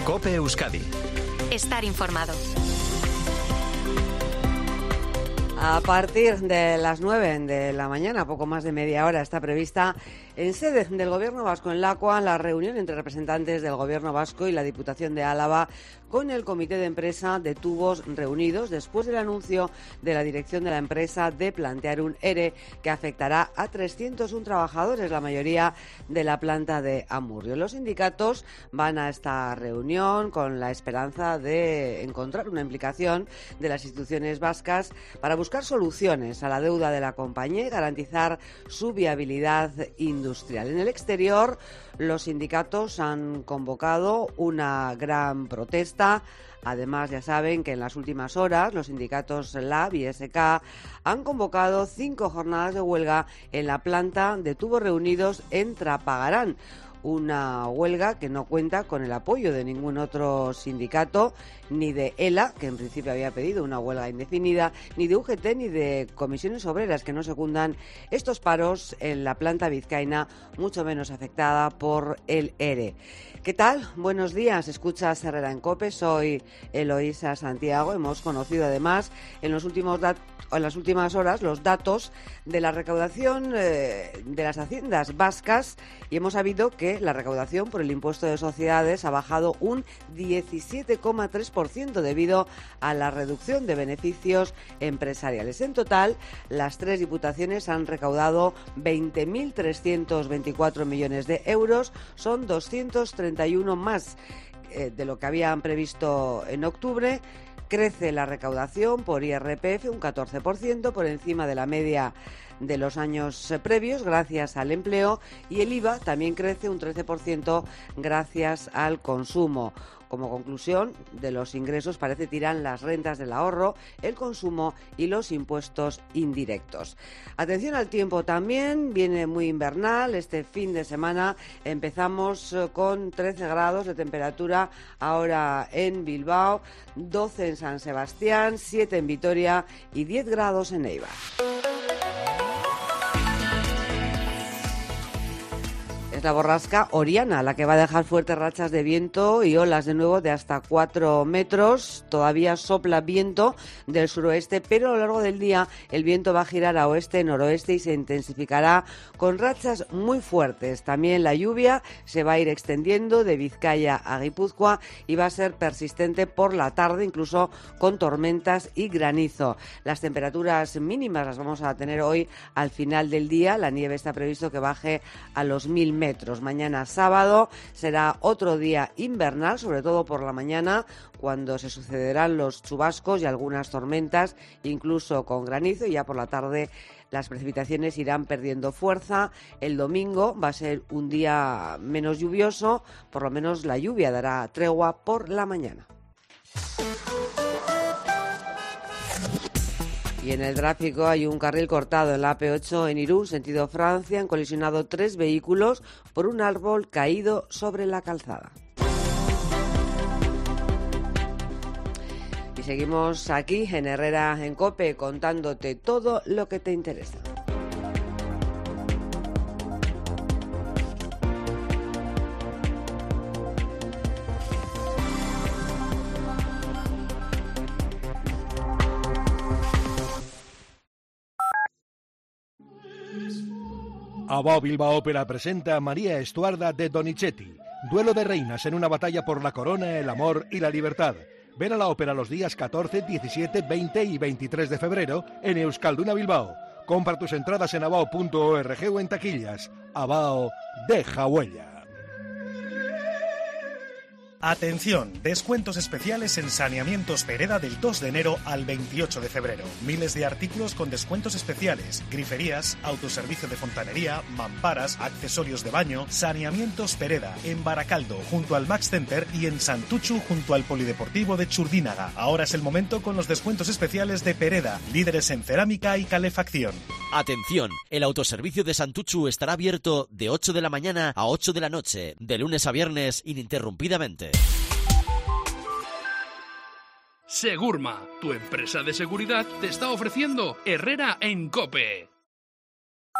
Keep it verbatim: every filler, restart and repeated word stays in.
COPE Euskadi. Estar informado. A partir de las nueve de la mañana, poco más de media hora, está prevista en sede del Gobierno vasco en Lakua la reunión entre representantes del Gobierno vasco y la Diputación de Álava con el Comité de Empresa de Tubos reunidos después del anuncio de la dirección de la empresa de plantear un ERE que afectará a trescientos uno trabajadores, la mayoría de la planta de Amurrio. Los sindicatos van a esta reunión con la esperanza de encontrar una implicación de las instituciones vascas para buscar soluciones a la deuda de la compañía y garantizar su viabilidad industrial. En el exterior, los sindicatos han convocado una gran protesta. Además, ya saben que en las últimas horas los sindicatos LAB y S K han convocado cinco jornadas de huelga en la planta de Tubos Reunidos en Trapagarán. Una huelga que no cuenta con el apoyo de ningún otro sindicato, ni de ELA, que en principio había pedido una huelga indefinida, ni de U G T, ni de comisiones obreras, que no secundan estos paros en la planta vizcaína, mucho menos afectada por el ERE. ¿Qué tal? Buenos días. Escuchas Herrera en COPE. Soy Eloísa Santiago. Hemos conocido además en los últimos dat- en las últimas horas los datos de la recaudación eh, de las haciendas vascas y hemos sabido que la recaudación por el impuesto de sociedades ha bajado un diecisiete coma tres por ciento debido a la reducción de beneficios empresariales. En total, las tres diputaciones han recaudado veinte mil trescientos veinticuatro millones de euros. Son doscientos treinta y uno más eh, de lo que habían previsto en octubre. Crece la recaudación por I R P F un catorce por ciento, por encima de la media de los años previos, gracias al empleo, y el I V A también crece un trece por ciento gracias al consumo. Como conclusión de los ingresos parece tiran las rentas del ahorro, el consumo y los impuestos indirectos. Atención al tiempo también, viene muy invernal. Este fin de semana empezamos con trece grados de temperatura ahora en Bilbao, doce en San Sebastián, siete en Vitoria y diez grados en Eibar. La borrasca Oriana, la que va a dejar fuertes rachas de viento y olas de nuevo de hasta cuatro metros. Todavía sopla viento del suroeste, pero a lo largo del día el viento va a girar a oeste-noroeste y se intensificará con rachas muy fuertes. También la lluvia se va a ir extendiendo de Vizcaya a Guipúzcoa y va a ser persistente por la tarde, incluso con tormentas y granizo. Las temperaturas mínimas las vamos a tener hoy al final del día. La nieve está previsto que baje a los mil metros. Mañana sábado será otro día invernal, sobre todo por la mañana, cuando se sucederán los chubascos y algunas tormentas, incluso con granizo, y ya por la tarde las precipitaciones irán perdiendo fuerza. El domingo va a ser un día menos lluvioso, por lo menos la lluvia dará tregua por la mañana. Y en el tráfico hay un carril cortado en la A P ocho en Irún, sentido Francia. Han colisionado tres vehículos por un árbol caído sobre la calzada. Y seguimos aquí en Herrera en COPE contándote todo lo que te interesa. Abao Bilbao Ópera presenta a María Estuarda de Donizetti, duelo de reinas en una batalla por la corona, el amor y la libertad. Ven a la ópera los días catorce, diecisiete, veinte y veintitrés de febrero en Euskalduna Bilbao. Compra tus entradas en abao punto org o en taquillas. Abao, deja huella. Atención, descuentos especiales en Saneamientos Pereda del dos de enero al veintiocho de febrero. Miles de artículos con descuentos especiales. Griferías, autoservicio de fontanería, mamparas, accesorios de baño. Saneamientos Pereda, en Baracaldo, junto al Max Center, y en Santuchu, junto al Polideportivo de Churdínaga. Ahora es el momento con los descuentos especiales de Pereda, líderes en cerámica y calefacción. Atención, el autoservicio de Santuchu estará abierto de ocho de la mañana a ocho de la noche, de lunes a viernes ininterrumpidamente. Segurma, tu empresa de seguridad, te está ofreciendo Herrera en COPE.